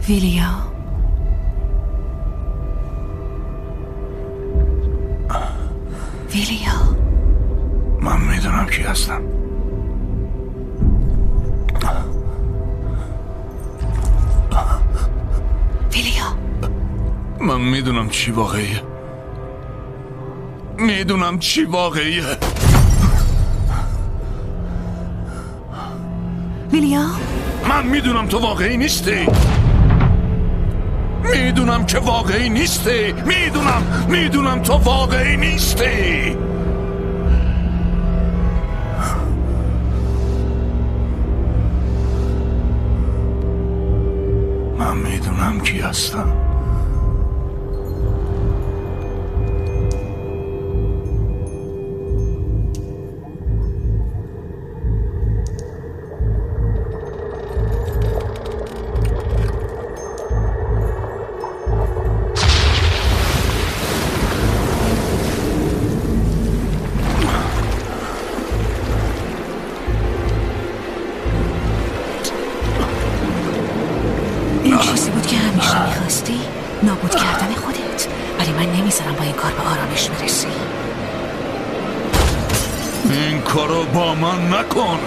ویلیا، ویلیا، من میدونم کی هستم. ویلیا، من میدونم چی واقعیه. میدونم چی واقعیه. ویلیا، من میدونم تو واقعی نیستی. میدونم که واقعی نیستی. میدونم تو واقعی نیستی. من میدونم کی هستم. این چیزی بود که همیشه میخواستی؟ نابود کردن خودت. ولی من نمیذارم با این کار به آرامش برسی. این کارو با من نکن.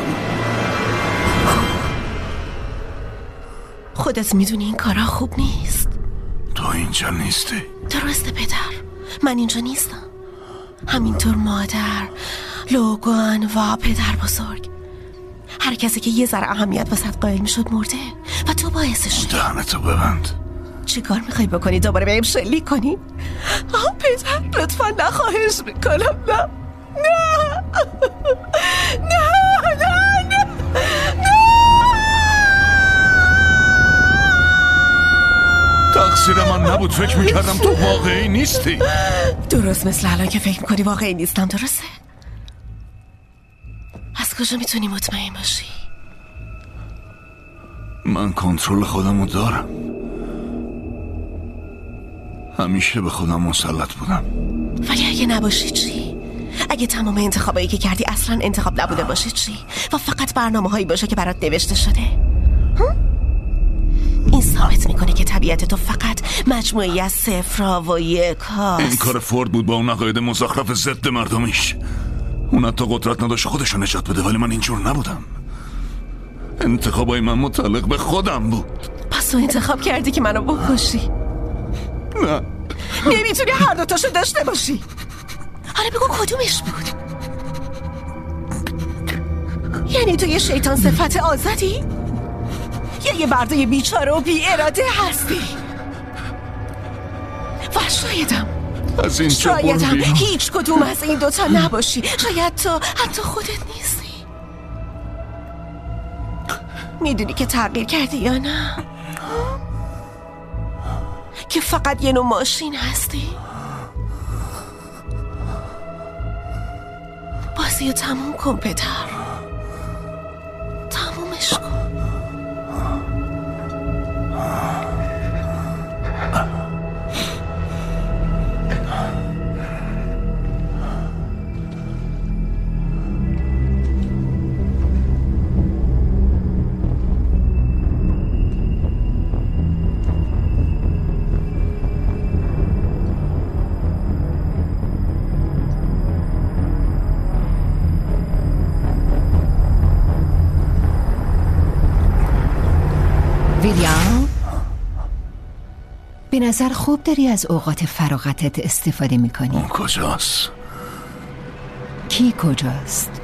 خودت میدونی این کارا خوب نیست. تو اینجا نیستی. درسته پدر، من اینجا نیستم. همینطور مادر، لوگان و پدر بزرگ، هر کسی که یه ذره اهمیت واسه قائل میشد مرده و تو باعثش شدی. دهنتو ببند. چی کار میخوای بکنی؟ دوباره بهم شلیک کنی؟ پدر لطفا نخواهش میکنم. نه تقصیر من نبود. فکر میکردم تو واقعی نیستی. درست مثل الان که فکر میکنی واقعی نیستم. درسته؟ از کجا میتونی مطمئن باشی؟ من کنترل خودمو دارم. همیشه به خودم مسلط بودم. ولی اگه نباشی چی؟ اگه تمام انتخابایی که کردی اصلا انتخاب نبوده باشه چی؟ و فقط برنامه هایی باشه که برات نوشته شده؟ این ثابت میکنه که طبیعت تو فقط مجموعی از صفرها و یک هاست. این کار فورد بود با اون عقاید مزخرف ضد مردمیش. اون حتی قدرت نداشت خودشو نجات بده، ولی من اینجور نبودم. انتخابای من متعلق به خودم بود. پس تو انتخاب کردی که منو بکشی؟ نه، نمیتونی هر دوتاشو داشته باشی. حالا بگو کدومش بود؟ یعنی تو یه شیطان صفت آزادی؟ یا یه برده بیچاره و بی اراده هستی؟ و شایدم هیچ کدوم از این دوتا نباشی. شاید تو حتی خودت نیستی. میدونی که تغییر کردی یا نه؟ که فقط یه نوع ماشین هستی. بازی رو تموم کن پدر، تمومش کن. ویلیام، به نظر خوب داری از اوقات فراغتت استفاده میکنی. اون کجاست؟ کی کجاست؟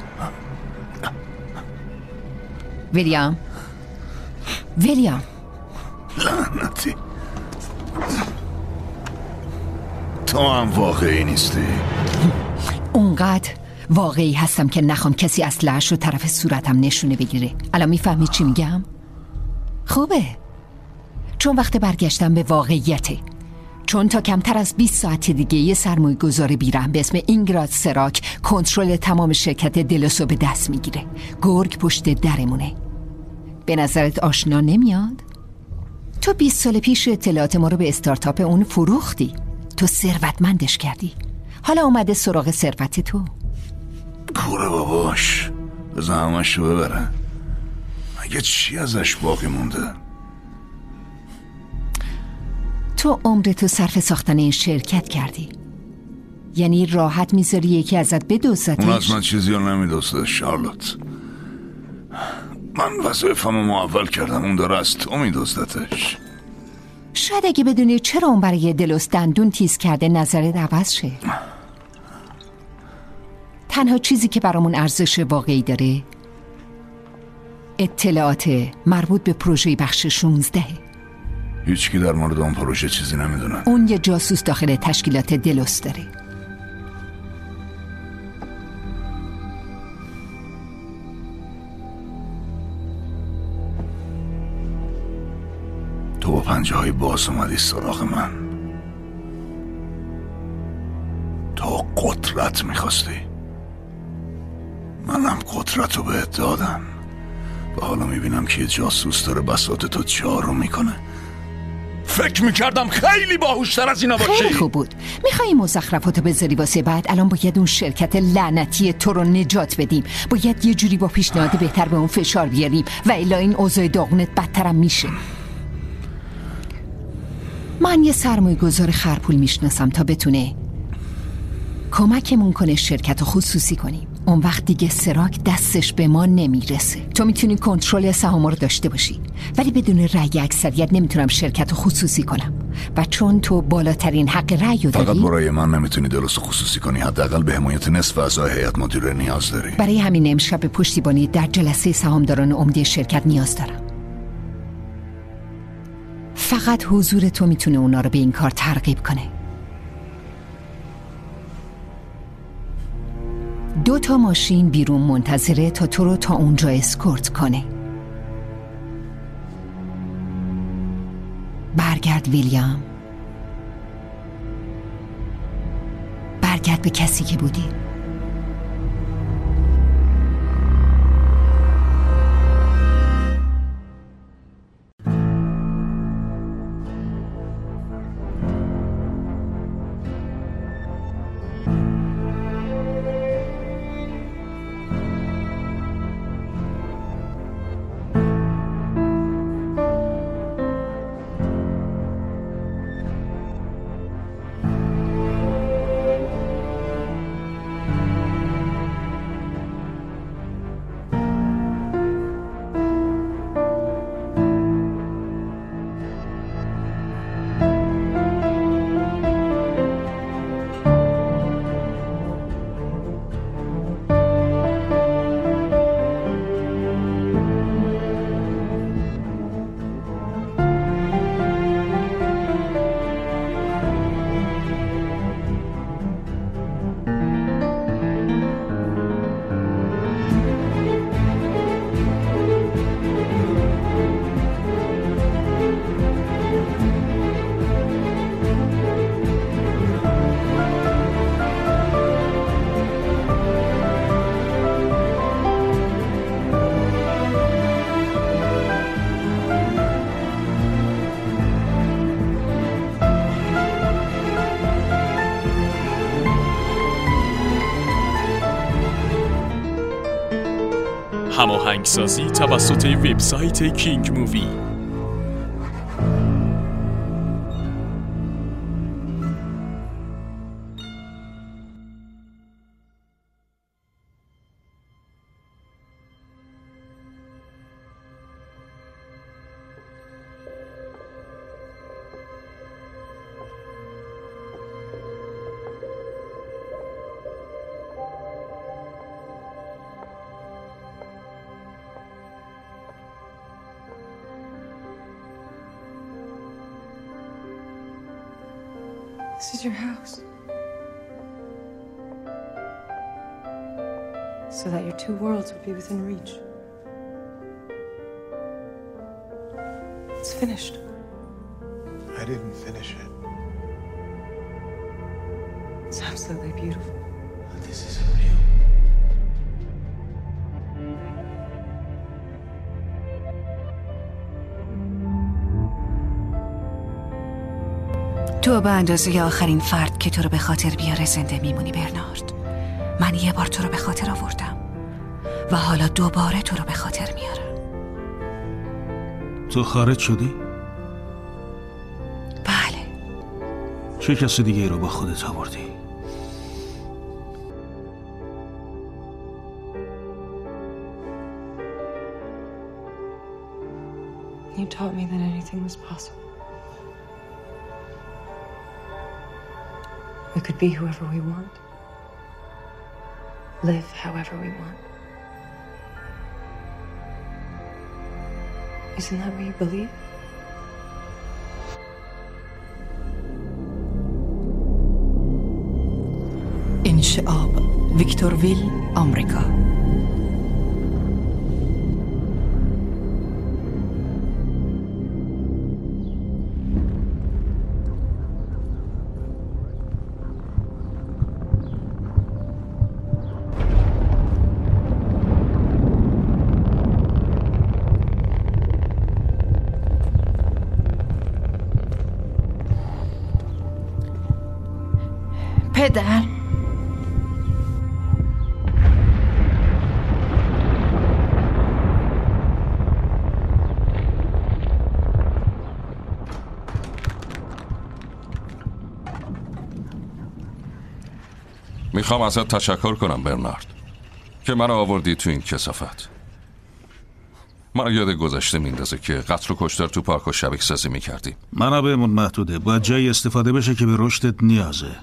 ویلیام، ویلیام، لعنتی، تو هم واقعی نیستی. اونقدر واقعی هستم که نخوام کسی اسلحه‌اش رو طرف صورتم نشونه بگیره. الان میفهمی چی میگم؟ خوبه، چون وقت برگشتن به واقعیته. چون تا کمتر از 20 ساعت دیگه یه سرمایه گذار بیرحم به اسم اینگراد سراک کنترل تمام شرکت دلوسو به دست میگیره. گرگ پشت درمونه. به نظرت آشنا نمیاد؟ تو 20 سال پیش اطلاعات ما رو به استارتاپ اون فروختی. تو ثروتمندش کردی. حالا اومده سراغ ثروت تو. کوره باباش، بذار همشو ببره. مگه چی ازش باقی مونده؟ تو عمرتو صرف ساختن این شرکت کردی، یعنی راحت میذاری یکی ازت بدزدتش؟ اون از من چیزی رو نمیدزده شارلوت. من وظایفمو معول کردم، اون داره از تو میدزدتش. شاید اگه بدونی چرا اون برای دلوس دندون تیز کرده نظرت عوض شه. تنها چیزی که برامون ارزش واقعی داره اطلاعات مربوط به پروژه بخش 16. هیچکی در مورد اون پروژه چیزی نمیدونه. اون یه جاسوس داخل تشکیلات دلوس داره. تو با پنجه های باز اومدی سراغ من. تو قدرت میخواستی، منم قدرت رو بهت دادم و حالا میبینم که یه جاسوس داره بساط تو جارو میکنه. فکر میکردم خیلی باهوشتر از اینا باشی. خیلی خوب بود. میخوایی مزخرفاتو بذاری واسه بعد؟ الان باید اون شرکت لعنتی تو رو نجات بدیم. باید یه جوری با پیشنهاد بهتر به اون فشار بیاریم و الا این اوضاع داغونت بدترم میشه. من یه سرمایه گذار خرپول میشناسم تا بتونه کمکمون کنه شرکت رو خصوصی کنیم. اون وقت دیگه سراک دستش به ما نمیرسه. تو میتونی کنترل سهام رو داشته باشی، ولی بدون رأی اکثریت نمیتونم شرکت رو خصوصی کنم. و چون تو بالاترین حق رأی رو داری، فقط برای من نمیتونی درست خصوصی کنی. حداقل به حمایت نصف اعضای هیئت مدیره نیاز داری. برای همین امشب به پشتیبانی در جلسه سهامداران عمده شرکت نیاز دارم. فقط حضور تو میتونه اونا رو به این کار ترغیب کنه. 2 ماشین بیرون منتظره تا تو رو تا اونجا اسکورت کنه. برگرد ویلیام، برگرد به کسی که بودی. هماهنگسازی توسط وبسایت کینگ مووی. This is your house. So that your 2 worlds would be within reach. It's finished. I didn't finish it. It's absolutely beautiful. This isn't real. تو به اندازه آخرین فرد که تو رو به خاطر بیاره زنده میمونی برنارد. من یه بار تو رو به خاطر آوردم و حالا دوباره تو رو به خاطر میارم. تو خارج شدی؟ بله. چه کسی دیگه رو با خودت آوردی؟ You taught me that anything was possible. We could be whoever we want. Live however we want. Isn't that what you believe? انشعاب ویکتورویل، آمریکا. پدر، میخوام ازت تشکر کنم برنارد که منو آوردی تو این کثافت. منو یاد گذشته میندازه که قتل و کشتار تو پارک و شبکه سازی میکردی. منابعمون محدوده، باید جایی استفاده بشه که به رشدت نیازه.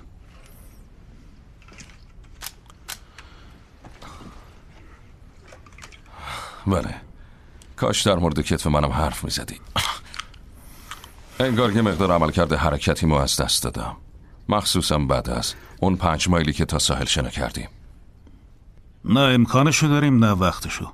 بله، کاش در مورد کتف منم حرف میزدی. انگار یه مقدار عملکرد حرکتیمو از دست دادم، مخصوصا بعد از اون 5 مایلی که تا ساحل شنا کردیم. نه امکانشو داریم نه وقتشو.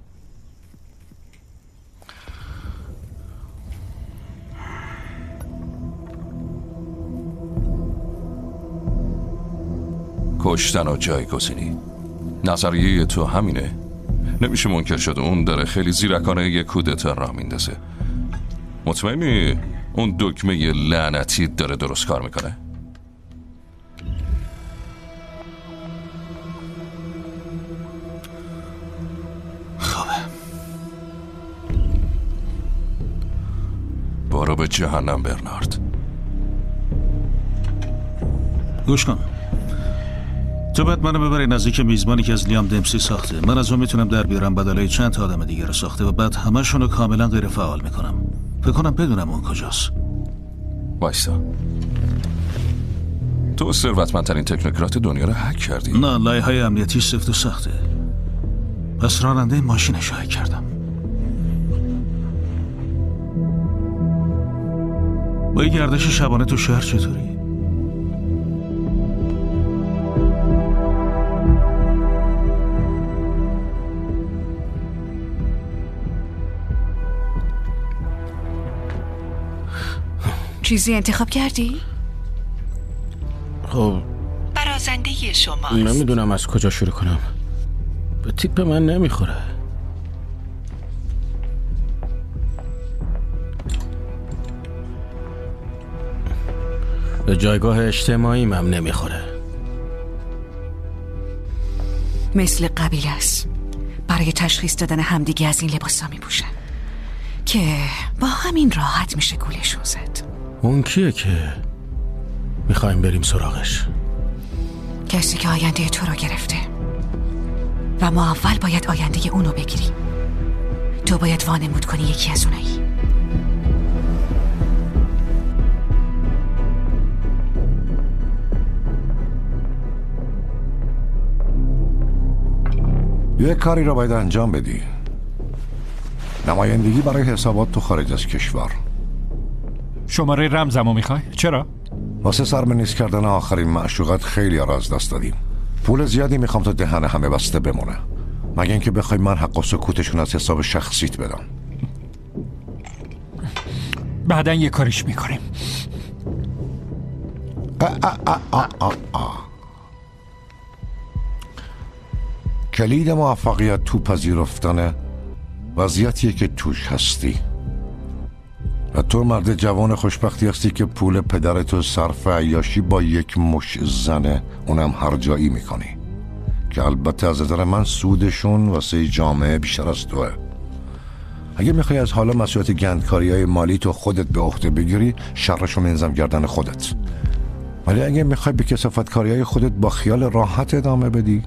کشتن و جایگزینی، نظریه تو همینه؟ نمیشه منکر شد اون داره خیلی زیرکانه یه کودتا راه میندازه. مطمئنی اون دکمه لعنتی داره درست کار میکنه؟ خوبه. برو به جهنم برنارد. گوش کن، تو باید منو ببری نزدیک میزبانی که از لیام دمسی ساخته. من از اون میتونم در بیارم بدلای چند تا آدم دیگه رو ساخته و بعد همشونو کاملا غیر فعال میکنم. فکر کنم بدونم اون کجاست. وایسا، تو ثروتمندترین تکنوکرات دنیا رو هک کردی؟ نه، لایه‌های امنیتی سفت و سخته. پس راننده ماشینش رو هک کردم. با یه گردش شبانه تو شهر چطوری؟ چیزی انتخاب کردی؟ خب برازنده شماست. نمیدونم از کجا شروع کنم. به تیپ من نمیخوره. به جایگاه اجتماعیم هم نمیخوره. مثل قبیله است. برای تشخیص دادن همدیگه از این لباسا میپوشن که با همین راحت میشه گولشون زد. اون کیه که میخوایم بریم سراغش؟ کسی که آینده تو رو گرفته و ما اول باید آینده اونو بگیریم. تو باید وانمود کنی یکی از اونایی. یه کاری را باید انجام بدی. نمایندگی برای حسابات تو خارج از کشور. شماره رمزمو میخوای؟ چرا؟ واسه سرمنیز کردن آخرین معشوقت خیلی را از دست دادیم. پول زیادی میخوام تا دهن همه بسته بمونه، مگه اینکه بخوای من حق و سکوتشون از حساب شخصیت بدم. بعدن یه کاریش میکنیم. کلید موفقیت تو پذیرفتن وضعیتیه که توش هستی و تو مرد جوان خوشبختی هستی که پول پدرتو صرف عیاشی با یک مش زنه، اونم هر جایی میکنی که البته از نظر من سودشون واسه جامعه بیشتر از توه. اگه میخوای از حالا مسئولیت گندکاری‌های مالی تو خودت به عهده بگیری، شرشو منظم گردن خودت. ولی اگه میخوای به کثافتکاری‌های خودت با خیال راحت ادامه بدی،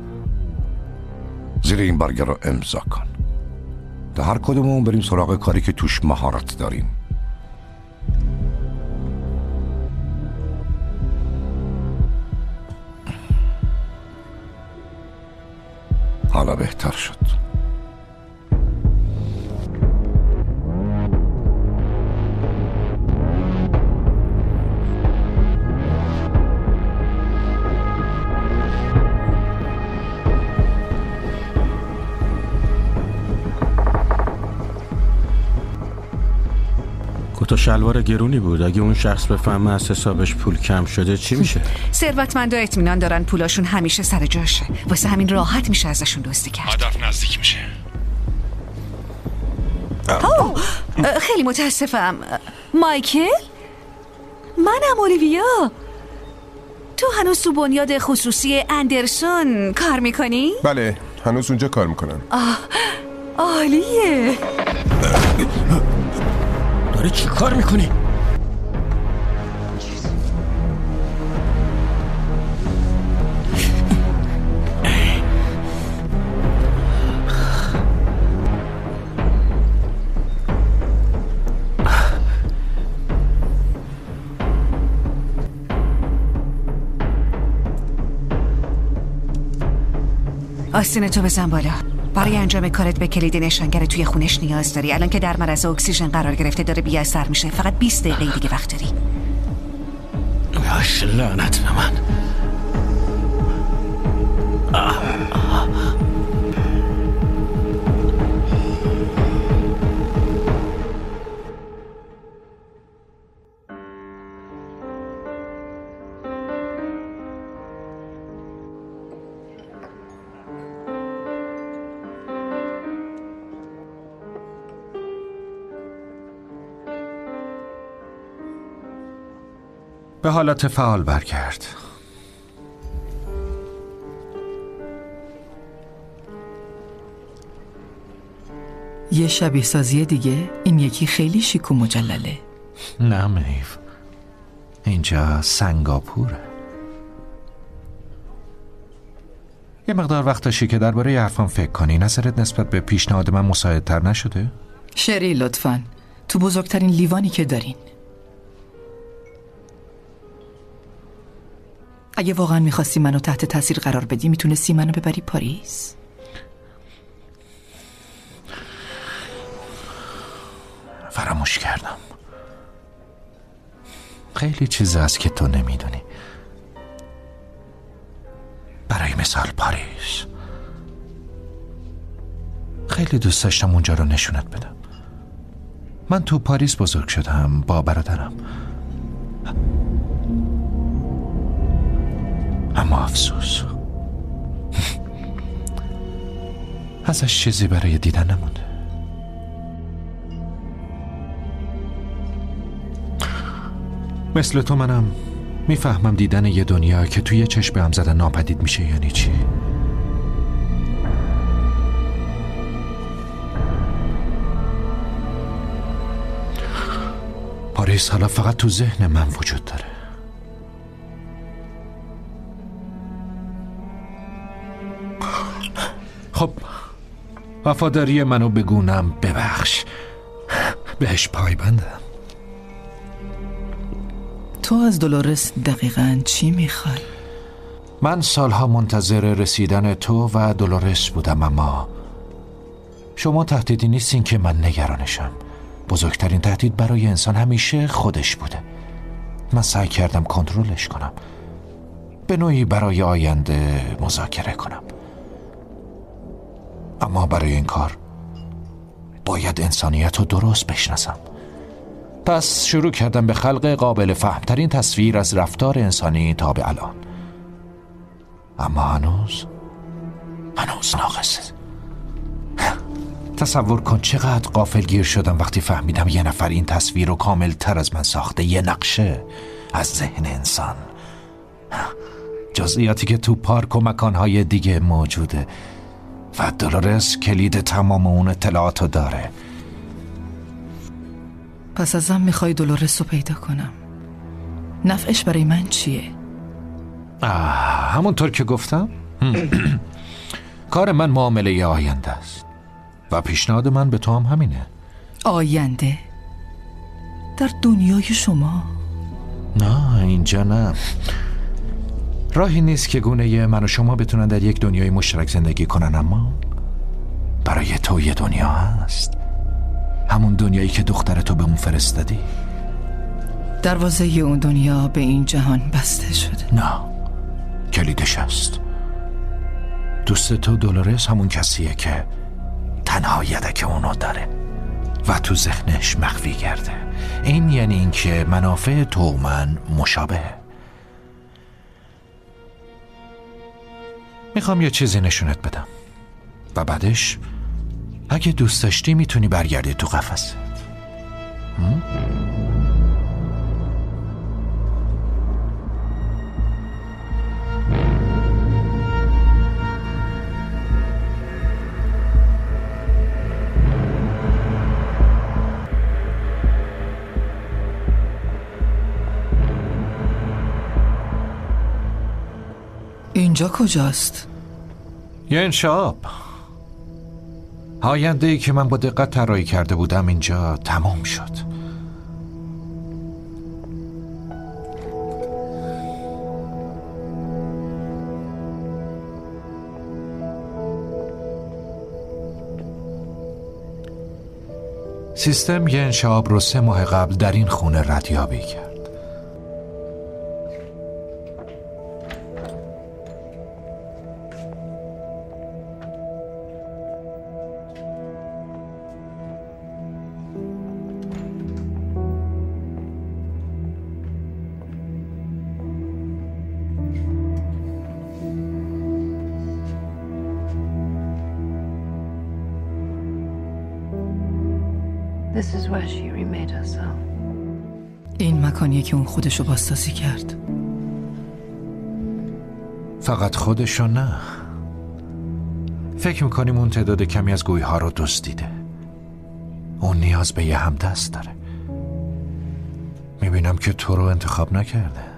زیر این برگه رو امضا کن تا هر کدومون بریم سراغ کاری که توش مهارت داریم. حالا بهتر شد. کت و شلوار گرونی بود. اگه اون شخص بفهمه از حسابش پول کم شده چی میشه؟ ثروتمندا اطمینان دارن پولاشون همیشه سر جاشه، واسه همین راحت میشه ازشون دزدی کرد. هدف نزدیک میشه. خیلی متاسفم. مایکل؟ منم اولیویا. تو هنوز تو بنیاد خصوصی اندرسون کار میکنی؟ بله، هنوز اونجا کار میکنم. عالیه. داره چی کار میکنی؟ آستین تو بزن بالا. برای انجام کارت به کلید نشانگر توی خونش نیاز داری. الان که در معرض اکسیژن قرار گرفته داره بی اثر میشه. فقط 20 دقیقه دیگه وقت داری. یاش لعنت به من. به حالت فعال برگرد. یه شبیه سازی دیگه. این یکی خیلی شیک و مجلله. نه میو، اینجا سنگاپوره. یه مقدار وقت داشتی که درباره حرفام فکر کنی. نظرت نسبت به پیشنهاد من مساعدتر نشده؟ شری لطفاً، تو بزرگترین لیوانی که دارین. اگه واقعا میخواستی منو تحت تاثیر قرار بدی میتونستی منو ببری پاریس. فراموش کردم. خیلی چیز هست که تو نمیدونی. برای مثال پاریس. خیلی دوست داشتم اونجا رو نشونت بدم. من تو پاریس بزرگ شدم با برادرم، اما افسوس ازش چیزی برای دیدن نمونده. مثل تو منم میفهمم دیدن یه دنیا که توی چشم هم زدن ناپدید میشه یعنی چی. پاریس حالا فقط تو ذهن من وجود داره. خب وفاداری منو بگونم ببخش، بهش پایبندم. تو از دولورس دقیقاً چی میخوای؟ من سالها منتظر رسیدن تو و دولورس بودم، اما شما تهدیدی نیستین که من نگرانشم. بزرگترین تهدید برای انسان همیشه خودش بوده. من سعی کردم کنترلش کنم، به نوعی برای آینده مذاکره کنم، اما برای این کار باید انسانیت رو درست بشناسم. پس شروع کردم به خلق قابل فهمترین تصویر از رفتار انسانی تا به الان، اما هنوز ناقصه. تصور کن چقدر غافلگیر شدم وقتی فهمیدم یه نفر این تصویر رو کامل تر از من ساخته. یه نقشه از ذهن انسان، جزئیاتی که تو پارک و مکانهای دیگه موجوده و دولورس کلید تمام اون اطلاعاتو داره. پس ازم میخوای دولورس رو پیدا کنم؟ نفعش برای من چیه؟ همونطور که گفتم کار من معامله آینده است و پیشنهاد من به تو هم همینه. آینده؟ در دنیای شما؟ نه اینجا نه. راهی نیست که گونه من و شما بتونن در یک دنیای مشترک زندگی کنن، اما برای تو یه دنیا هست، همون دنیایی که دختر تو به اون فرستادی. دروازه اون دنیا به این جهان بسته شده. نه، کلیدش هست. دوست تو دولورس همون کسیه که تنها یدک اونو داره و تو ذهنش مخفی کرده. این یعنی این که منافع تو و من مشابهه. میخوام یه چیزی نشونت بدم و بعدش اگه دوست داشتی میتونی برگردی تو قفست. اینجا کجاست؟ یه انشاب. آینده‌ای که من با دقت طراحی کرده بودم اینجا تمام شد. سیستم یه انشاب رو 3 ماه قبل در این خونه ردیابی کرد. This is where she remade herself. این مکانیه که اون خودشو بازسازی کرد. فقط خودشو نه، فکر میکنیم اون تعداد کمی از گویها رو دزدیده. اون نیاز به یه همدست داره. میبینم که تو رو انتخاب نکرده.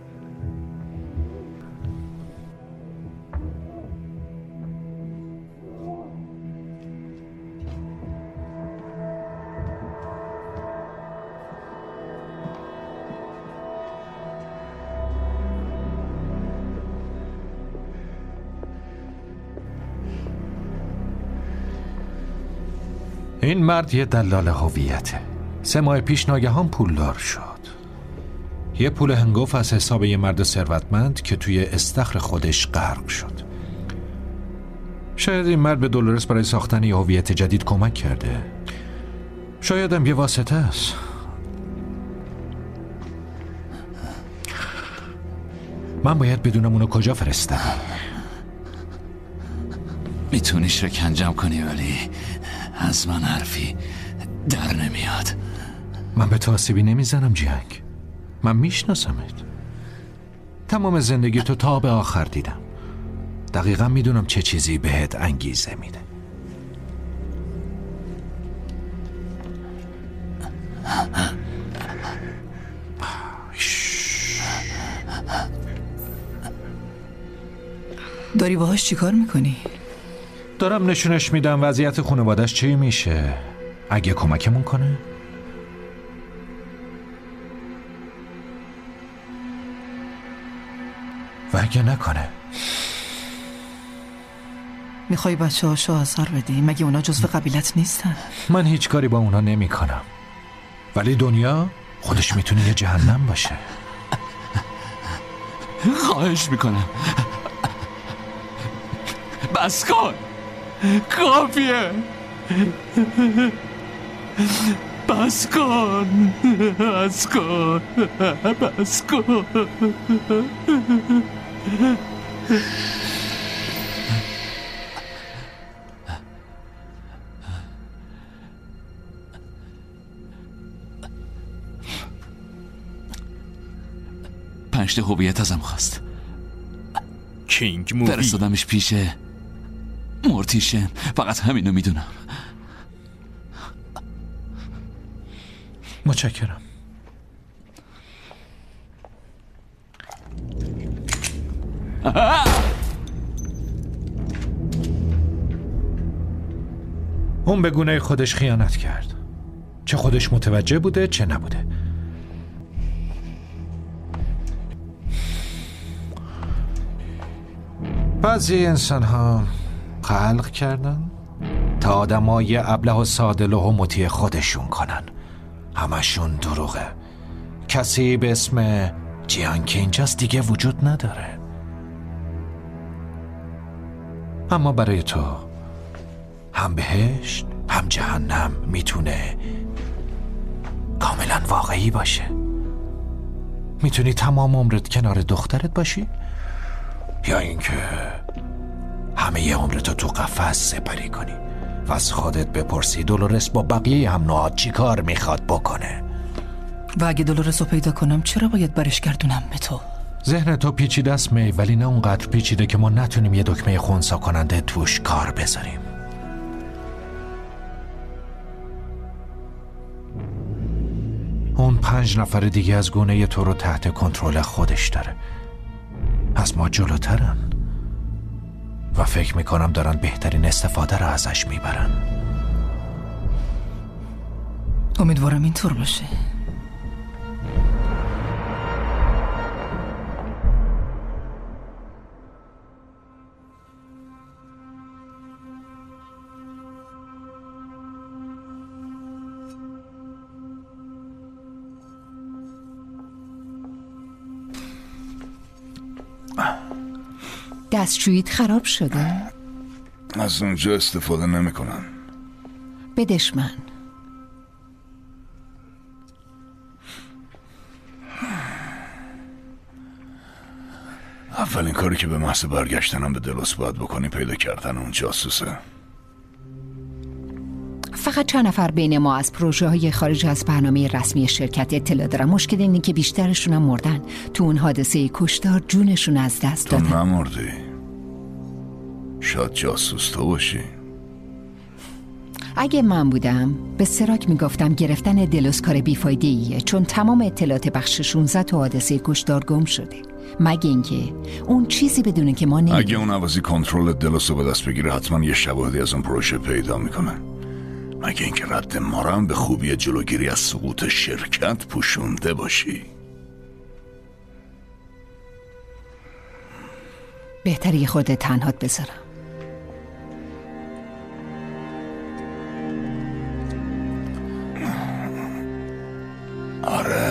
این مرد یه دلال هویته. 3 ماه پیش ناگهان پولدار شد. یه پول هنگفت از حساب یه مرد ثروتمند که توی استخر خودش غرق شد. شاید این مرد به دولورس برای ساختن یه هویت جدید کمک کرده. شاید هم یه واسطه است. من باید بدونم اونو کجا فرستادی. میتونی شکنجم کنی ولی از من حرفی در نمیاد. من به تو آسیبی نمیزنم جنگ. من میشناسمت. تمام زندگی تو تا به آخر دیدم. دقیقا میدونم چه چیزی بهت انگیزه میده. داری باهاش چیکار میکنی؟ دارم نشونش میدم وضعیت خانواده‌اش چی میشه. اگه کمکمون کنه. و اگه نکنه. میخوای بچه هاشو آزار بدی؟ مگه اونا جزو قبیلت نیستن؟ من هیچ کاری با اونا نمی کنم. ولی دنیا خودش میتونه یه جهنم باشه. خواهش میکنم بس کن. کافیه. بس کن. بس کن. بس کن. پنج هویت ازم خواست. کینگ مووی. فرستادمش پیش مورتیشن. فقط همینو میدونم. متشکرم. اون به گونه خودش خیانت کرد، چه خودش متوجه بوده چه نبوده. بعضی انسان ها خلق کردن تا آدمای ابله و سادلو و مطیع خودشون کنن. همشون دروغه. کسی به اسم جیان که اینجاست دیگه وجود نداره. اما برای تو هم بهشت هم جهنم میتونه کاملا واقعی باشه. میتونی تمام عمرت کنار دخترت باشی یا اینکه همه عمرتو تو قفس سپری کنی و از خودت بپرسی دولورس با بقیه هم نوعات چی کار میخواد بکنه. و اگه دولورس رو پیدا کنم چرا باید برش گردونم به تو؟ ذهن تو پیچیده است می، ولی نه اونقدر پیچیده که ما نتونیم یه دکمه خنثی کننده توش کار بذاریم. اون 5 نفر دیگه از گونه تو رو تحت کنترل خودش داره. از ما جلوترن و فکر میکنم دارن بهترین استفاده رو ازش میبرن. امیدوارم اینطور باشه. دستشوییت خراب شده؟ از اونجا استفاده نمی کنم. بدش من. اولین کاری که به محض برگشتنم به دلوس باید بکنی پیدا کردن اون جاسوسه. فقط چند نفر بین ما از پروژه های خارج از برنامه رسمی شرکت اطلاع دارن. مشکل اینه که بیشترشون هم مردن. تو اون حادثه کشتار جونشون از دست دادن. تو نمردی. شاید جاسوس تو باشی. اگه من بودم به سراک میگفتم گرفتن دلوس کار بیفایده ایه، چون تمام اطلاعات بخش 16 تو حادثه کشتار گم شده. مگه اینکه اون چیزی بدونه که ما نمیدونیم. اگه اون عوضی کنترل دلوس رو به دست بگیره حتما یه شواهدی از اون پروژه پیدا میکنه. مگه اینکه رد ما رو هم به خوبی جلوگیری از سقوط شرکت پوشونده باشی. بهتری خودت تنهات بذارم. آره.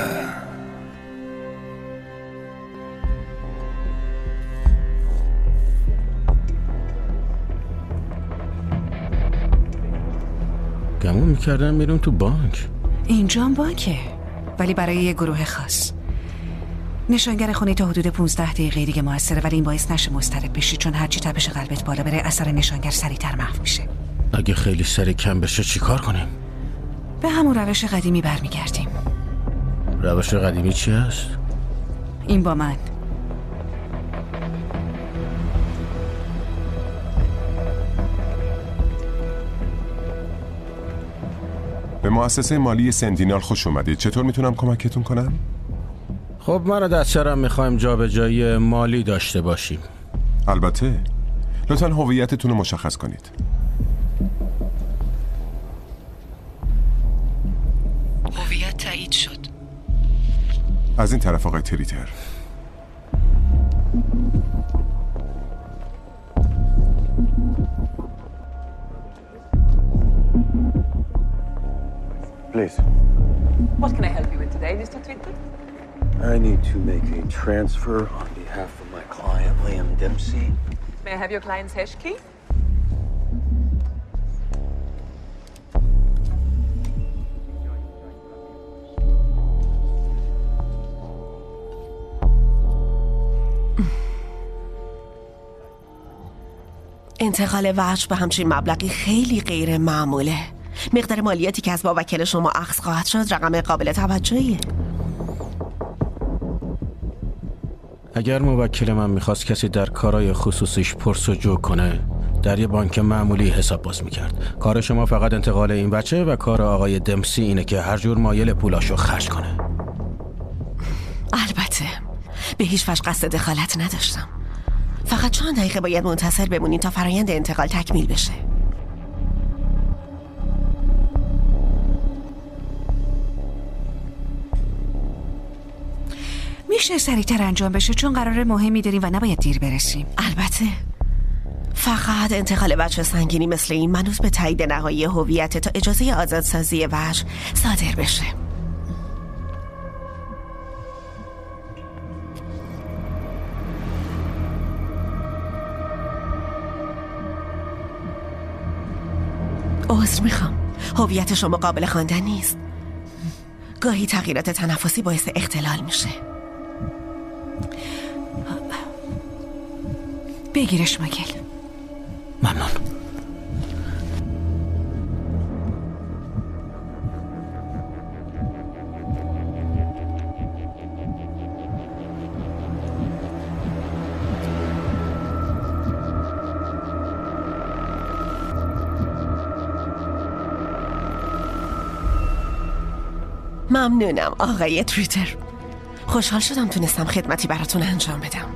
گمون میکردم میرم تو بانک. اینجا هم بانکه، ولی برای یه گروه خاص. نشانگر خونه تا حدود 15 دقیقه دیگه موثره، ولی این باعث نشه مضطرب بشی، چون هرچی تپش قلبت بالا بره اثر نشانگر سریعتر محو میشه. اگه خیلی سریع کم بشه چی کار کنیم؟ به همون روش قدیمی برمیگردیم. روش قدیمی چی هست؟ این با من. به مؤسسه مالی سنتینال خوش اومدید. چطور میتونم کمکتون کنم؟ خب من و دستیارم میخوایم جابجایی مالی داشته باشیم. البته. لطفاً هویتتون رو مشخص کنید. هویت تایید شد. از این طرف آقای تریتر. Please. What can I help you with today, Mr. Twitter? I need to make a transfer on behalf of my client, Liam Dempsey. May I have your client's hash key? انتقال وجه به همچین مبلغی خیلی غیر معموله. مقدار مالیاتی که از با وکیل شما اخذ خواهد شد رقم قابل توجهیه. اگر موکل من میخواست کسی در کارهای خصوصیش پرسجو کنه در یه بانک معمولی حساب باز میکرد. کار شما فقط انتقال این بچه و کار آقای دمسی اینه که هر جور مایل پولاشو خرج کنه. البته به هیچ وجه قصد دخالت نداشتم. فقط چند دقیقه باید منتظر بمونین تا فرایند انتقال تکمیل بشه. میشه سریعتر انجام بشه چون قرار مهمی داریم و نباید دیر برسیم. البته فقط انتقال وجه سنگینی مثل این منوط به تایید نهایی هویت تا اجازه آزادسازی وجه صادر بشه. عذر میخوام، هویت شما قابل خواندن نیست. گاهی تغییرات تنفسی باعث اختلال میشه. بگیرش مگل. ممنون. ممنونم آقای تریتر. خوشحال شدم تونستم خدمتی براتون انجام بدم.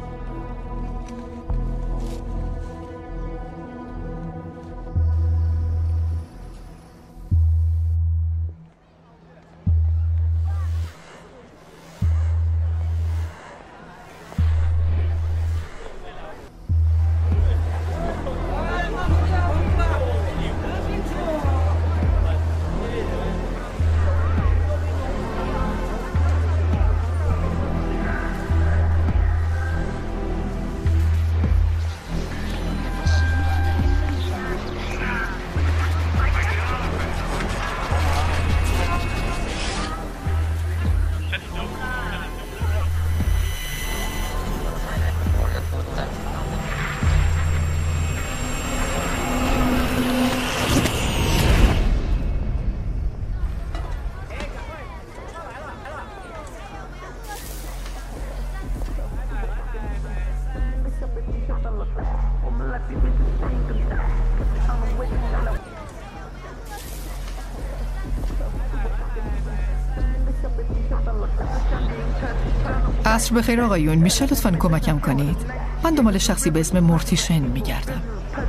عصر بخیر آقایون، میشه لطفاً کمکم کنید؟ من دنبال شخصی به اسم مورتی شن میگردم.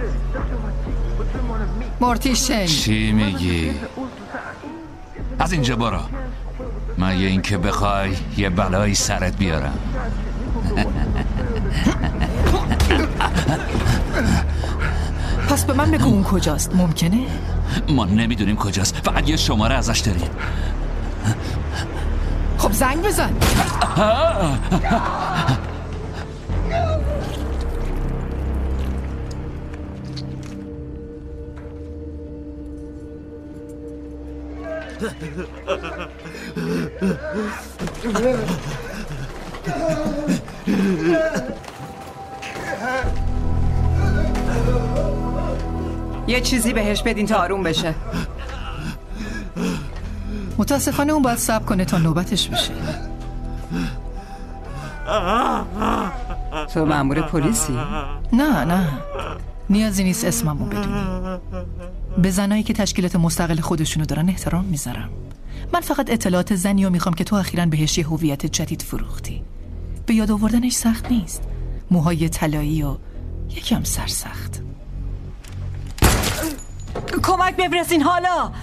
مورتی شن. چی میگی؟ از اینجا برو، مگه اینکه بخوای یه بلایی سرت بیارم. پس به من بگو اون کجاست، ممکنه؟ ما نمیدونیم کجاست، فقط یه شماره ازش داریم. خب زنگ بزن. یه چیزی بهش بدین تا آروم بشه. متاسفانه اون باید صبر کنه تا نوبتش بشه. تو مأمور پلیسی؟ نه نیازی نیست اسممو بدونی. به زنایی که تشکیلات مستقل خودشونو دارن احترام میذارم. من فقط اطلاعات زنیو میخوام که تو اخیراً بهش یه هویت جدید فروختی. به یاد آوردنش سخت نیست. موهای طلایی و یکم سرسخت. کمک بفرستین حالا.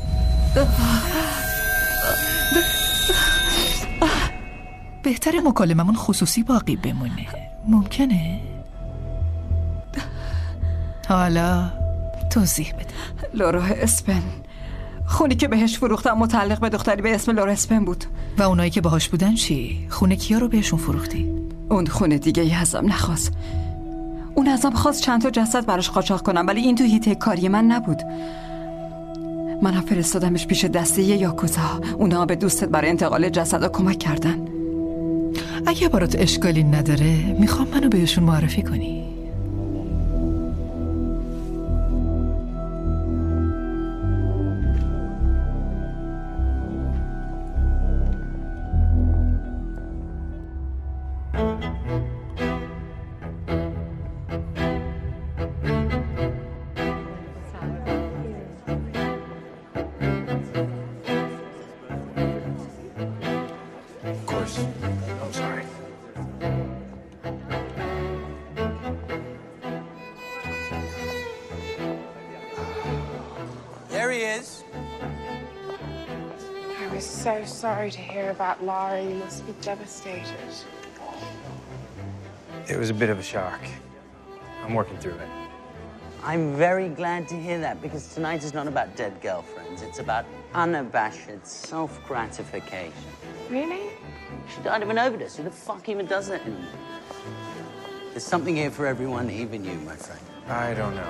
بهتر مکالممون خصوصی باقی بمونه. ممکنه؟ حالا توضیح بده. لورا اسپن، خونی که بهش فروختم متعلق به دختری به اسم لورا اسپن بود. و اونایی که باهاش بودن چی؟ خونه کیا رو بهشون فروختی؟ اون خونه دیگه ای ازم نخواست. اون ازم خواست چند تا جسد براش قاچاق کنم، ولی این تو هیته کاری من نبود. منم فرستادمش پیش دسته یاکوزا. اونا به دوستت برای انتقال جسدا کمک کردن. اگه برات اشکالی نداره میخوام منو بهشون معرفی کنی. he is. I was so sorry to hear about Lara. You must be devastated. It was a bit of a shock. I'm working through it. I'm very glad to hear that, because tonight is not about dead girlfriends. It's about unabashed self-gratification. Really? She died of an overdose. Who the fuck even does that anymore? There's something here for everyone, even you, my friend. I don't know.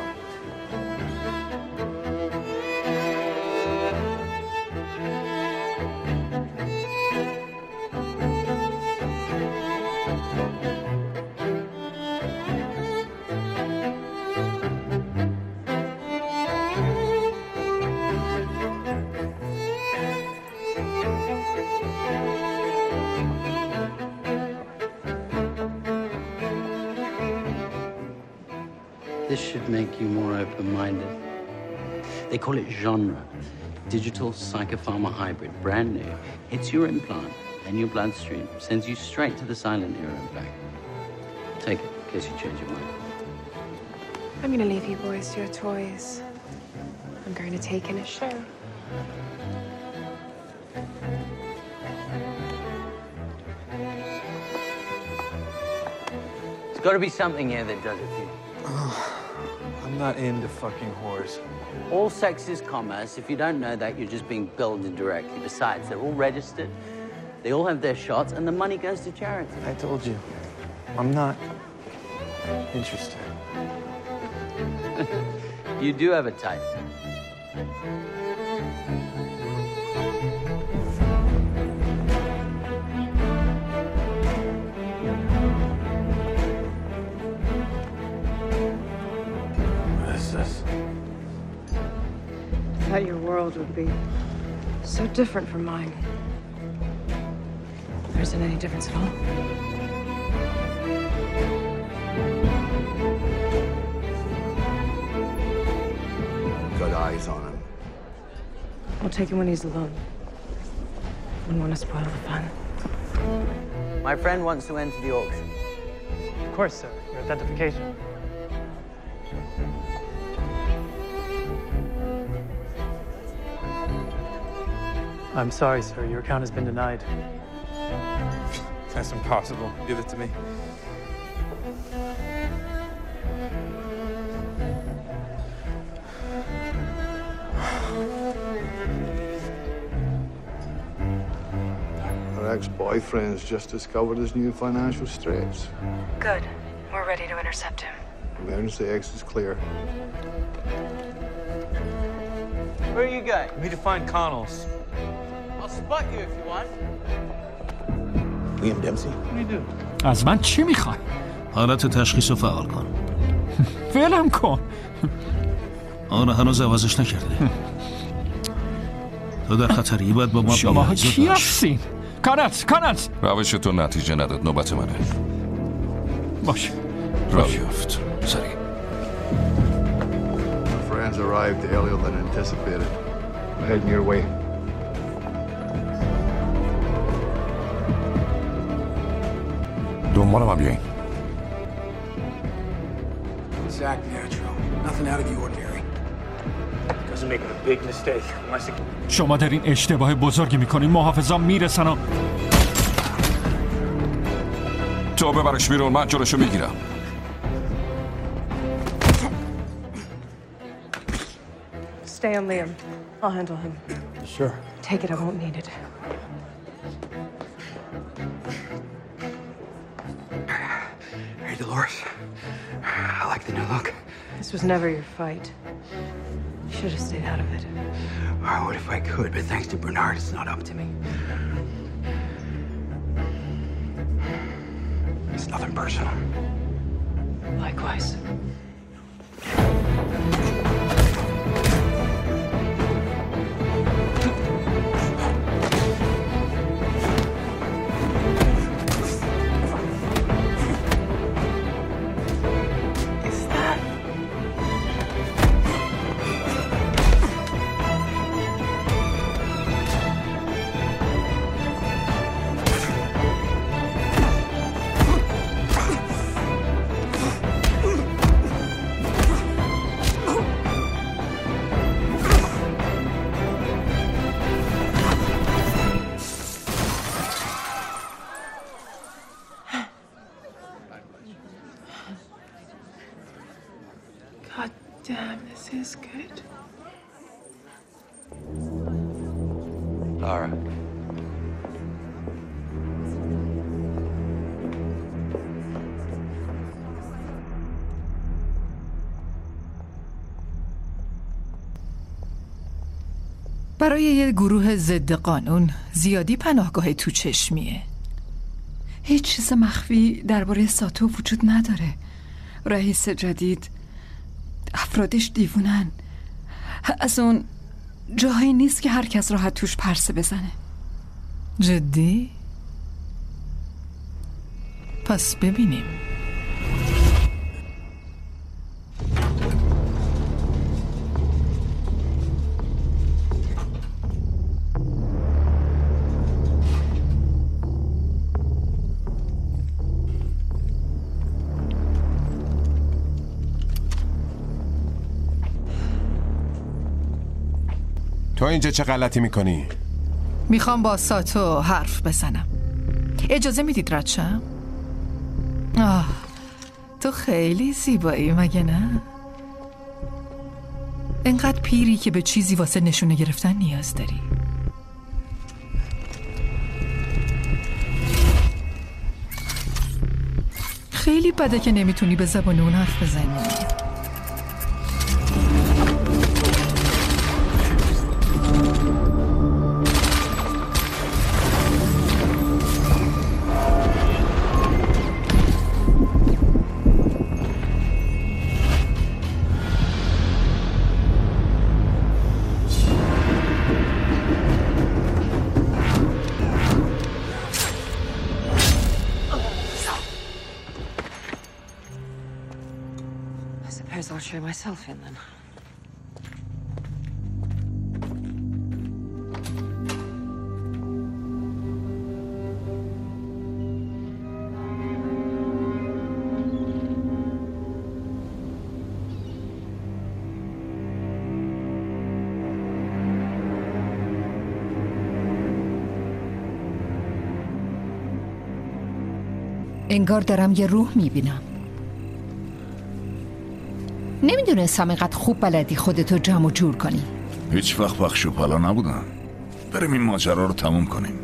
This should make you more open-minded. They call it genre. Digital psychopharma hybrid, brand new. Hits your implant, then your bloodstream. Sends you straight to the silent era and back. Take it, in case you change your mind. I'm gonna leave you boys to your toys. I'm going to take in a show. There's got to be something here that does it for you. I'm not into fucking whores. All sex is commerce. If you don't know that, you're just being billed indirectly. Besides, they're all registered. They all have their shots, and the money goes to charity. I told you, I'm not interested. You do have a type. I thought your world would be so different from mine. There isn't any difference at all. Got eyes on him. I'll take him when he's alone. Wouldn't want to spoil the fun. My friend wants to enter the auction. Of course, sir. Your identification. I'm sorry, sir. Your account has been denied. That's impossible. Give it to me. Her ex-boyfriend's just discovered his new financial straits. Good. We're ready to intercept him. Emergency exit is clear. Where are you going? We need to find Connells. I'll spot you if you want. Liam Dempsey. What do you do? از من چی میخوای؟ حالت تشخیص رو فعال کن. ولم کن. آن هنوز عوضش نکرده. تو در خطری، باید با ما شما کی هستین؟ کانت روش تو نتیجه نداد، نوبت منه. باشه. راه یافت. سریع. Our friends arrived earlier than anticipated. We're heading your way. دنبال ما بیاین. Zach Natural. Nothing out of the ordinary. Doesn't make a big mistake unless it... شما دارین اشتباه بزرگی میکنین. محافظان میرسن و تو ببرش بیرون، من جلوشو میگیرم. Stay on Liam. I'll handle him. Sure. Take it, I won't need it. Hey, Dolores. I like the new look. This was never your fight. You should have stayed out of it. I would if I could, but thanks to Bernard, it's not up to me. It's nothing personal. Likewise. God damn, this is good. Lara. برای یه گروه ضد قانون زیادی پناهگاه تو چشمیه. هیچ چیز مخفی درباره ساتو وجود نداره. رئیس جدید افرادش دیوونن. از اون جاهایی نیست که هر کس راحت توش پرسه بزنه. جدی؟ پس ببینیم. تو اینجا چه غلطی میکنی؟ میخوام با ساتو حرف بزنم. اجازه میدید رد شم؟ تو خیلی زیبایی مگه نه؟ انقدر پیری که به چیزی واسه نشونه گرفتن نیاز داری. خیلی بده که نمیتونی به زبان اون حرف بزنی. I'll show myself in then. انگار دارم یه روح میبینم. نمیدونستم اینقدر خوب بلدی خودتو جمع و جور کنی. هیچ وقت پخش و پلا نبودم. بریم این ماجرا رو تموم کنیم.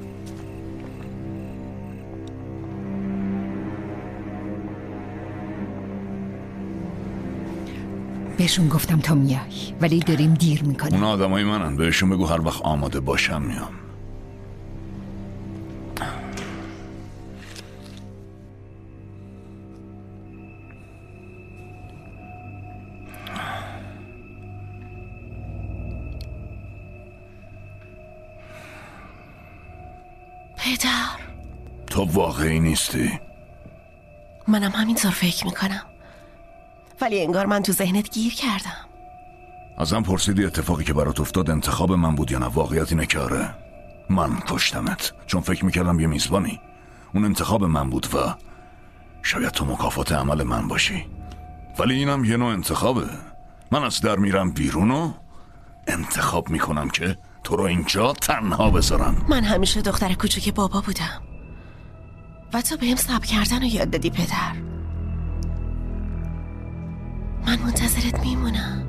بهشون گفتم تا میای ولی داریم دیر میکنیم. اونا آدمای منن. بهشون بگو هر وقت آماده باشم میام. پدر، تو واقعی نیستی؟ منم همینطور فکر میکنم، ولی انگار من تو ذهنت گیر کردم. ازم پرسیدی اتفاقی که برات افتاد انتخاب من بود یا نه؟ واقعیت اینه که آره، من کشتمت چون فکر میکردم یه میزبانی. اون انتخاب من بود و شاید تو مکافات عمل من باشی، ولی اینم یه نوع انتخابه. من از در میرم بیرون و انتخاب میکنم که تو رو اینجا تنها بذارم. من همیشه دختر کوچک بابا بودم و تو بهم صبر کردن رو یاد دادی پدر. من منتظرت میمونم.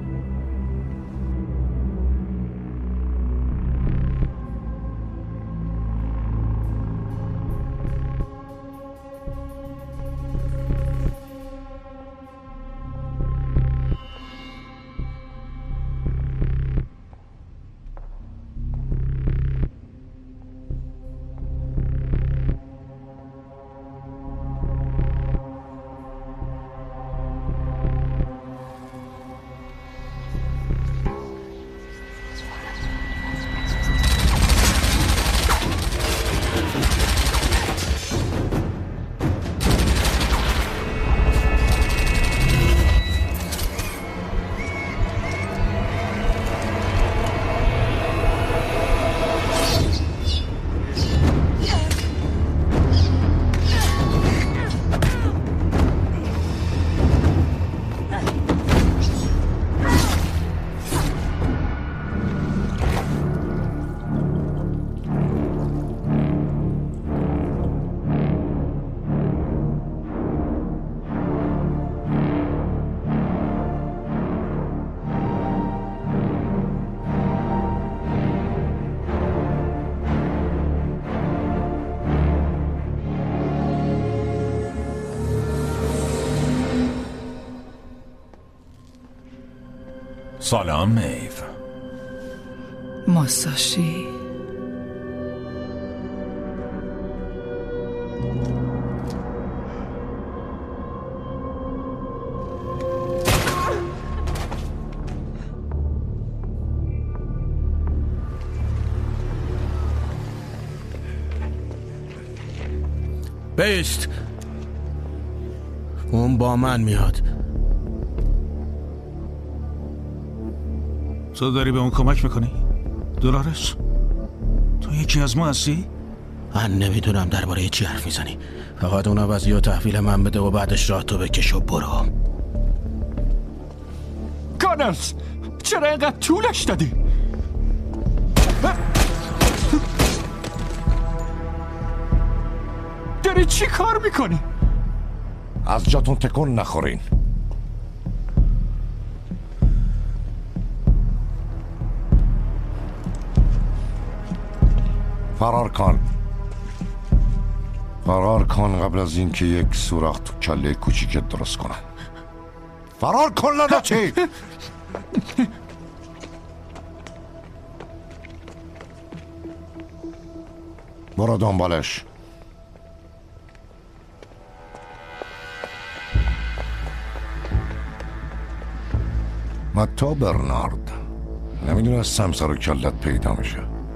سلام میو. ماساشی. بیست. اون با من میاد. تو داری به اون کمک میکنی؟ دولارس؟ تو یکی از ما هستی؟ من نمیدونم درباره چی حرف میزنی. فقط اون عوضی و تحویل من بده و بعدش راه تو بکش و برو. کانرز چرا اینقدر طولش دادی؟ داری چی کار میکنی؟ از جاتون تکون نخورین. فرار کن قبل از اینکه یک سوراخ تو کله کوچیکت درست کنن. فرار کن لعنتی. برو دنبالش. متا برنارد، نمیدونستم سر و کلت پیدا میشه.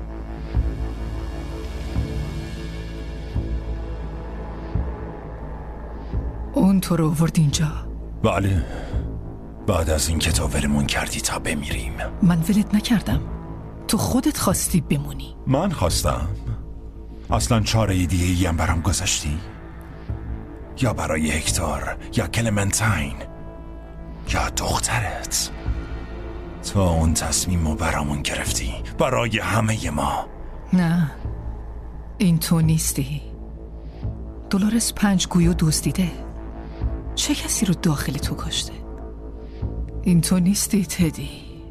اون تو رو آورد اینجا؟ بله، بعد از این که تو ولمون کردی تا بمیریم. من ولت نکردم، تو خودت خواستی بمونی. من خواستم؟ اصلا چاره دیگه‌ای هم برام گذاشتی؟ یا برای هکتور، یا کلمنتاین، یا دخترت؟ تو اون تصمیم رو برامون گرفتی، برای همه ما. نه، این تو نیستی. دولارس 5 گویو دزدیده. چه کسی رو داخل تو کشته؟ این تو نیستی تدی.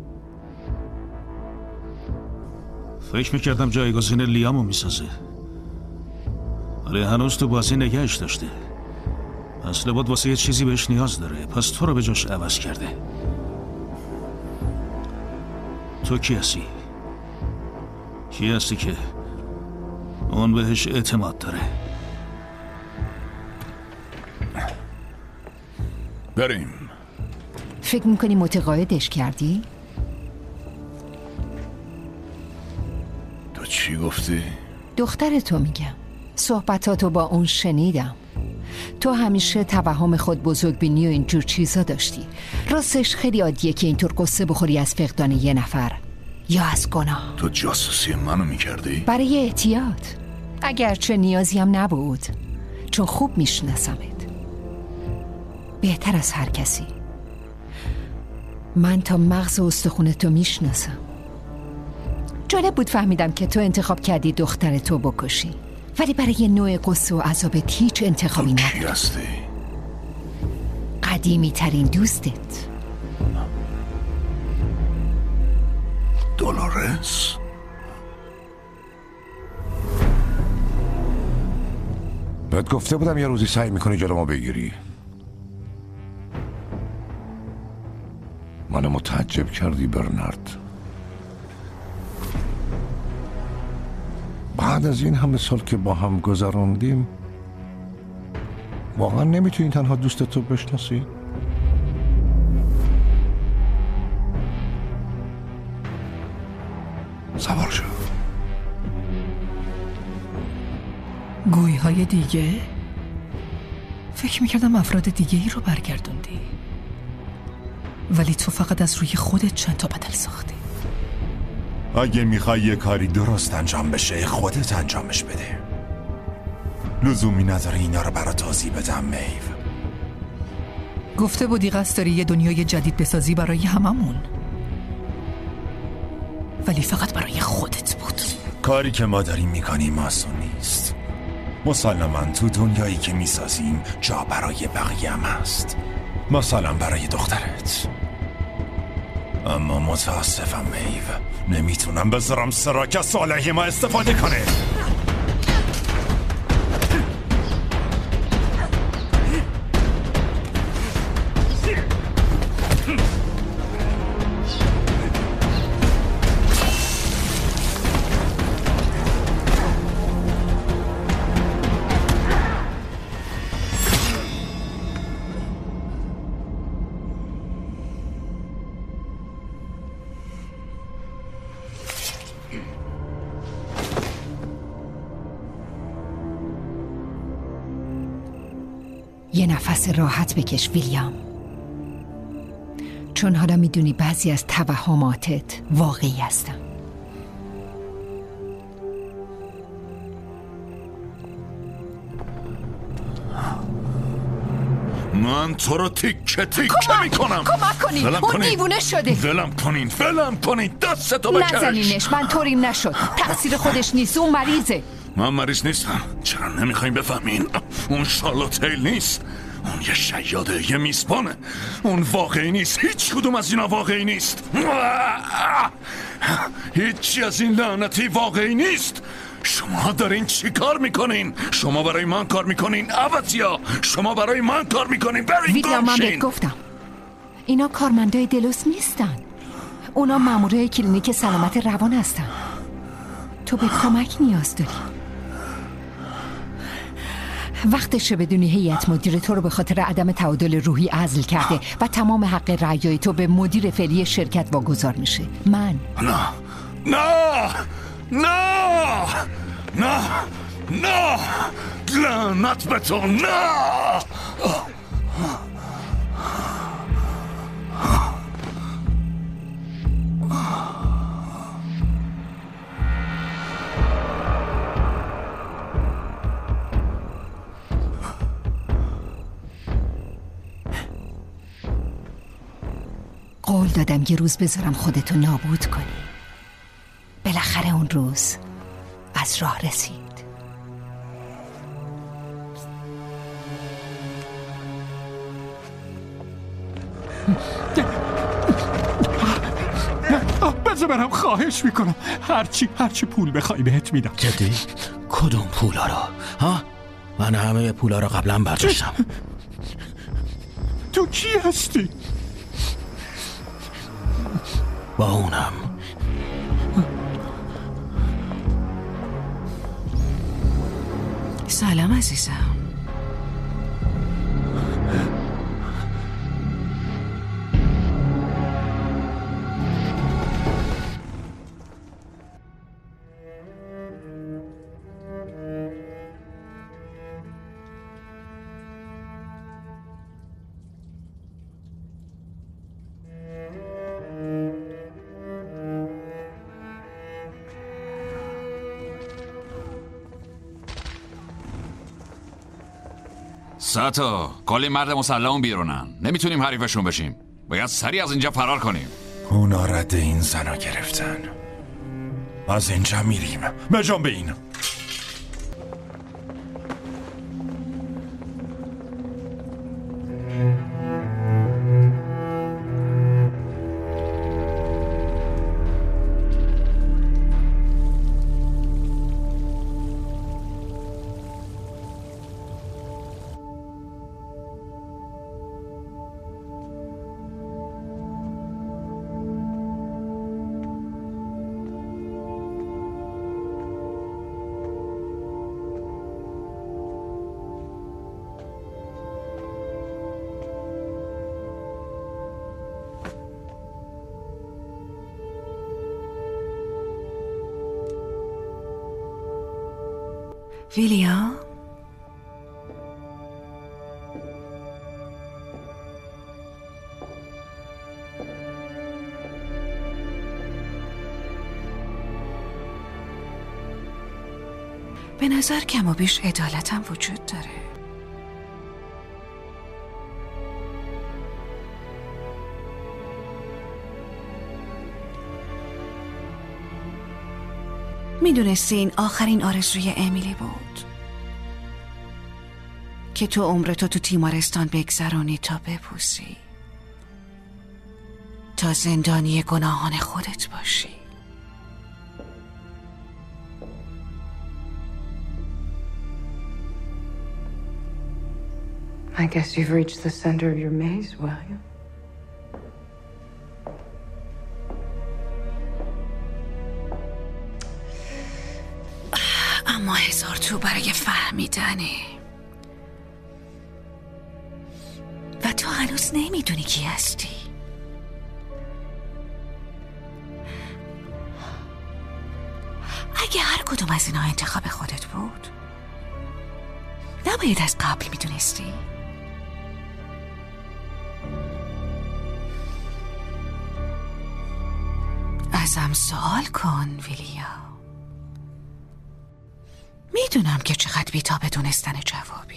فکر میکردم جایگزین لیامو میسازه، ولی هنوز تو بازی نگهش داشته. پس لابد واسه یه چیزی بهش نیاز داره، پس تو رو به جاش عوض کرده. تو کی هستی؟ کی هستی که اون بهش اعتماد داره؟ بریم. فکر میکنی متقاعدش کردی؟ تو چی گفتی؟ دختر تو میگم. صحبتاتو با اون شنیدم. تو همیشه توهم خود بزرگبینی و اینجور چیزا داشتی. راستش خیلی عادیه که اینطور قصه بخوری از فقدان یه نفر یا از گناه. تو جاسوسی منو میکردی؟ برای احتیاط، اگرچه نیازی هم نبود، چون خوب میشناسمت بهتر از هر کسی. من تا مغز و استخونتو میشناسم. جالب بود فهمیدم که تو انتخاب کردی دختر تو بکشی، ولی برای نوع قصه و عذابت هیچ انتخابی نداری. کی هستی؟ قدیمی ترین دوستت. دولارس؟ بهت گفته بودم یه روزی سعی میکنی جلومو بگیری. منو متعجب کردی برنارد. بعد از این همه سال که با هم گذراندیم واقعا نمیتونی تنها دوستتو بشناسی؟ سوار شو. گویی های دیگه؟ فکر میکردم افراد دیگه ای رو برگردوندی، ولی تو فقط از روی خودت چند تا بدل ساختی. اگه میخوای یه کاری درست انجام بشه خودت انجامش بده. لزومی نداره اینا رو برات توضیح بدم میو. گفته بودی قصد داری یه دنیای جدید بسازی برای هممون، ولی فقط برای خودت بود. کاری که ما داریم میکنیم آسون نیست. مسلماً تو دنیایی که میسازیم جا برای بقیه هم هست، مثلا برای دخترت. اما متاسفم میو، نمیتونم بذارم سراک از صالحی ما استفاده کنه. یه نفس راحت بکش ویلیام، چون حالا میدونی بعضی از توهماتت واقعی هستن. من تو رو تیکه میکنم. کمک کنین، اون دیوونه شده. ولم کنین دستتو بکش. نزنینش، من طوریم نشد. تقصیر خودش نیست، اون مریضه. من مریض نیستم. چرا نمیخواین بفهمین؟ اون شارلوت هیل نیست، اون یه شیاده، یه میزبانه. اون واقعی نیست، هیچ کدوم از اینا واقعی نیست. هیچی از این لعنتی واقعی نیست. شما دارین چی کار میکنین؟ شما برای من کار میکنین عبطیا. شما برای من کار میکنین. برین ویلیام، من بهت گفتم اینا کارمندای دلوس نیستن. اونا مامورای کلینیک سلامت روان هستن. تو به کمک نیاز داری. وقتشه بدونی هیئت مدیره تو رو به خاطر عدم تعادل روحی عزل کرده و تمام حق رأیای تو به مدیر فعلی شرکت واگذار میشه. من نه لعنت به تو. نه قول دادم یه روز بذارم خودتو نابود کنی. بالاخره اون روز از راه رسید. بذار برم، خواهش میکنم. هرچی پول بخوای بهت میدم. جدی؟ کدوم پولا رو؟ ها؟ من همه پولا رو قبلا برداشتم. تو کی هستی؟ با اونم. سلام عزیزم. ساتا، کلی مرد مسلح بیرونن. نمیتونیم حریفشون بشیم. باید سریع از اینجا فرار کنیم. اونا رد این زنا گرفتن. از اینجا میریم. بجنب این. ویلیام؟ به نظر کم و بیش عدالتم وجود داره. میدونستی این آخرین آرزوی امیلی بود که تو عمرتو تو تیمارستان بگذرانی تا بپوسی، تا زندانی گناهان خودت باشی. I guess you've reached the center of your maze, William. اما هزار تو برای فهمیدنه و تو هنوز نمیدونی کی هستی. اگه هر کدوم از اینا انتخاب خودت بود، نباید از قبل میدونستی. ازم سوال کن ویلیام. میدونم که چقدر بی‌تابه دونستن جوابی.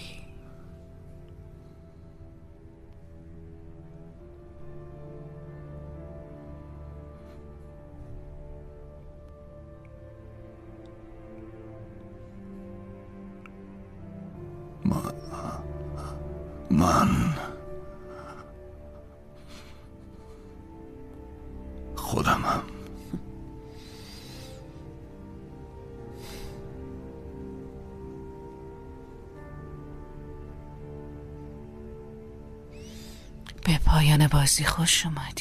من خودمم. به پایان بازی خوش اومدی.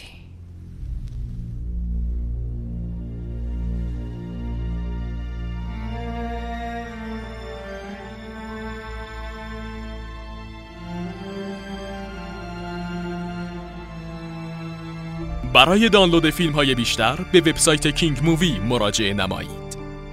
برای دانلود فیلم‌های بیشتر به وبسایت کینگ مووی مراجعه نمایید.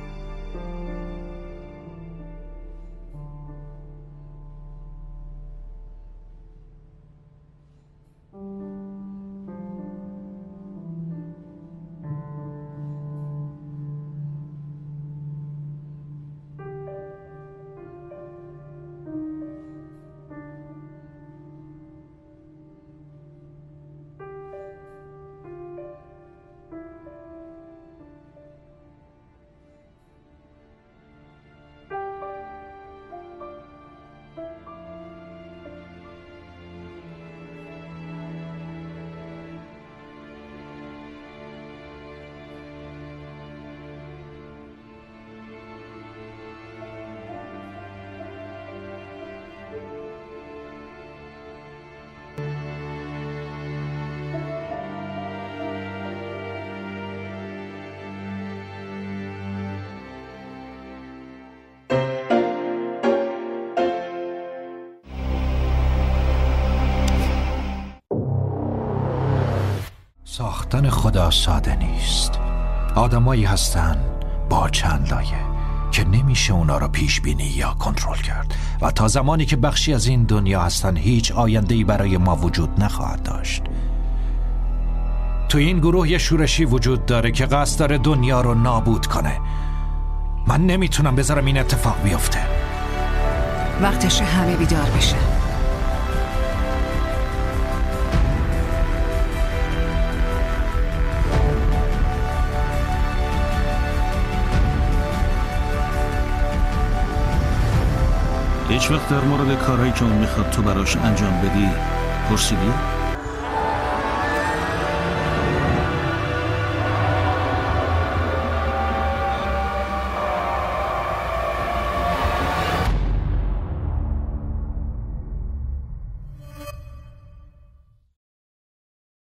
ساختن خدا ساده نیست. آدمایی هستن با چند لایه که نمیشه اونا رو پیش بینی یا کنترل کرد و تا زمانی که بخشی از این دنیا هستن هیچ آینده‌ای برای ما وجود نخواهد داشت. تو این گروه یه شورشی وجود داره که قصد داره دنیا رو نابود کنه. من نمیتونم بذارم این اتفاق بیفته. وقتش همه بیدار بشه. هیچ وقت در مورد کارهایی که اون میخواد تو براش انجام بدی پرسیدی؟